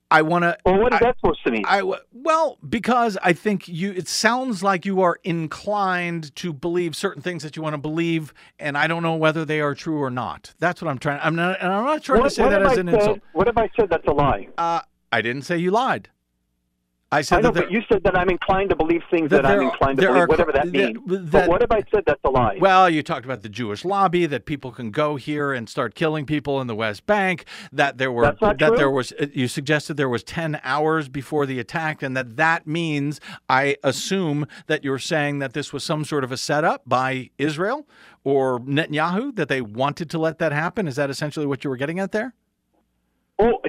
I want to. Well, what is that supposed to mean? Well, because I think it sounds like you are inclined to believe certain things that you want to believe, and I don't know whether they are true or not. That's what I'm trying. I'm not trying to say that as an insult. What if I said that's a lie? I didn't say you lied. I know, but you said that I'm inclined to believe things that I'm inclined to believe, whatever that means. But what if I said that's a lie? Well, you talked about the Jewish lobby, that people can go here and start killing people in the West Bank, that there were you suggested there was 10 hours before the attack, and that means, I assume, that you're saying that this was some sort of a setup by Israel or Netanyahu, that they wanted to let that happen. Is that essentially what you were getting at there? Oh,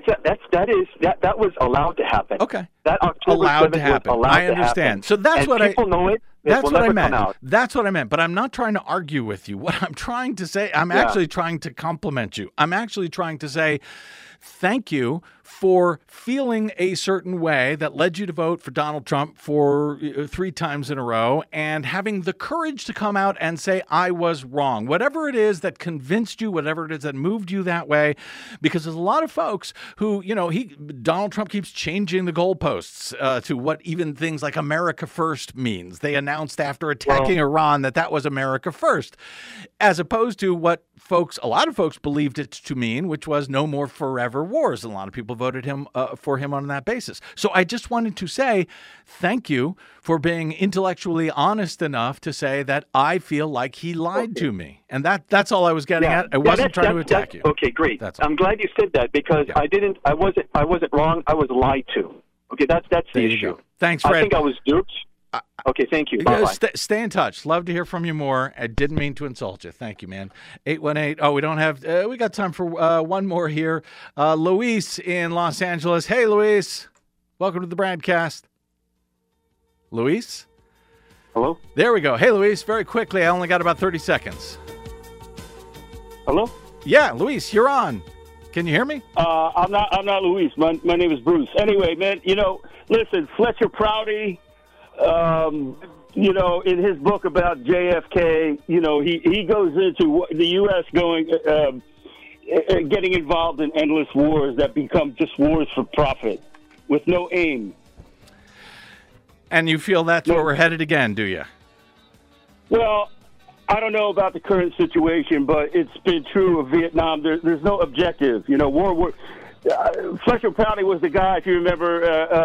that was allowed to happen. Okay, that October allowed to happen. I understand. So that's what people know it. That's what I meant. That's what I meant. But I'm not trying to argue with you. What I'm trying to say, I'm actually trying to compliment you. I'm actually trying to say thank you for feeling a certain way that led you to vote for Donald Trump for 3 times in a row, and having the courage to come out and say, I was wrong. Whatever it is that convinced you, whatever it is that moved you that way, because there's a lot of folks who, Donald Trump keeps changing the goalposts to what even things like America First means. They announced after attacking Iran that was America First, as opposed to what a lot of folks believed it to mean, which was no more forever wars. A lot of people voted for him on that basis. So I just wanted to say thank you for being intellectually honest enough to say that I feel like he lied to me. And that's all I was getting at. I wasn't trying to attack you. Okay, great. I'm glad you said that, because I wasn't wrong. I was lied to. Okay, that's the issue. Thanks, Fred. I think I was duped. Okay, thank you. Bye-bye. Stay in touch. Love to hear from you more. I didn't mean to insult you. Thank you, man. 818. Oh, we don't have. We got time for one more here. Luis in Los Angeles. Hey, Luis. Welcome to the Bradcast. Luis. Hello. There we go. Hey, Luis. Very quickly. I only got about 30 seconds. Hello. Yeah, Luis, you're on. Can you hear me? I'm not Luis. My name is Bruce. Anyway, man. Listen, Fletcher Prouty. In his book about JFK, he goes into the U.S. getting involved in endless wars that become just wars for profit with no aim. And you feel that's where we're headed again, do you? Well, I don't know about the current situation, but it's been true of Vietnam. There's no objective. Fletcher Prouty was the guy, if you remember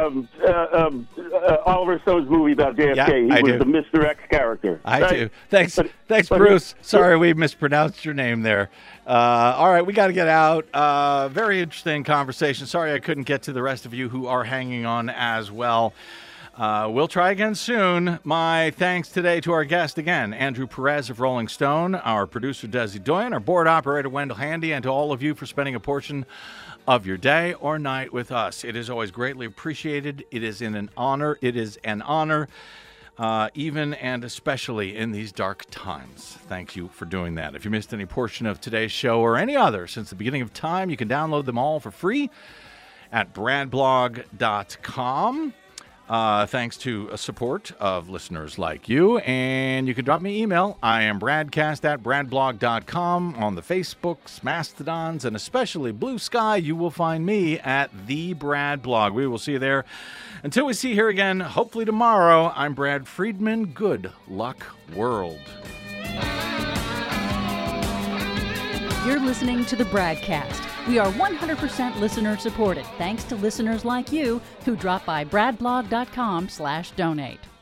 Oliver Stone's movie about JFK. He was the Mr. X character. I do. Thanks, Bruce. Sorry we mispronounced your name there. All right, we got to get out. Very interesting conversation. Sorry I couldn't get to the rest of you who are hanging on as well. We'll try again soon. My thanks today to our guest again, Andrew Perez of Rolling Stone, our producer Desi Doyen, our board operator Wendell Handy, and to all of you for spending a portion of your day or night with us. It is always greatly appreciated. It is an honor, even and especially in these dark times. Thank you for doing that. If you missed any portion of today's show or any other since the beginning of time, you can download them all for free at bradblog.com. Thanks to support of listeners like you. And you can drop me an email. I am bradcast@bradblog.com. On the Facebooks, Mastodons, and especially Blue Sky, you will find me at The Brad Blog. We will see you there. Until we see you here again, hopefully tomorrow, I'm Brad Friedman. Good luck, world. You're listening to the Bradcast. We are 100% listener supported, thanks to listeners like you who drop by bradblog.com/donate.